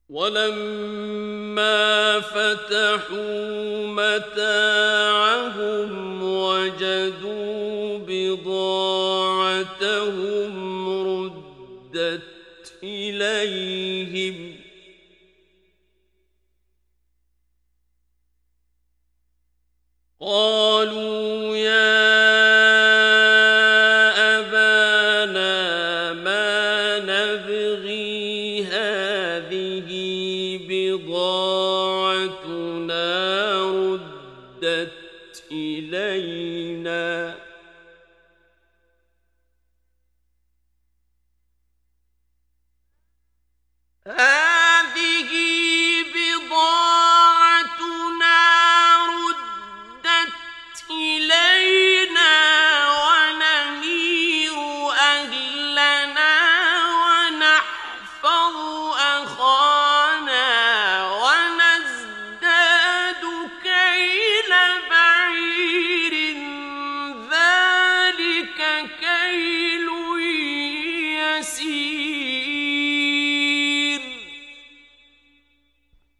وَلَمَّا فَتَحُوا مَتَاعَهُمْ وَجَدُوا بِضَاعَتَهُمْ رُدَّتْ إِلَيْهِمْ ۖ قَالُوا يَا أَبَانَا مَا نَبْغِي هَٰذِهِ بِضَاعَتُنَا رُدَّتْ إِلَيْنَا ۖ هَٰذِهِ بِضَاعَتُنَا رُدَّتْ إِلَيْنَا وَنَمِيرُ أَهْلَنَا وَنَحْفَظُ أَخَانَا وَنَزْدَادُ كَيْلَ بَعِيرٍ ۖ ذَٰلِكَ كَيْلٌ يَسِيرٌ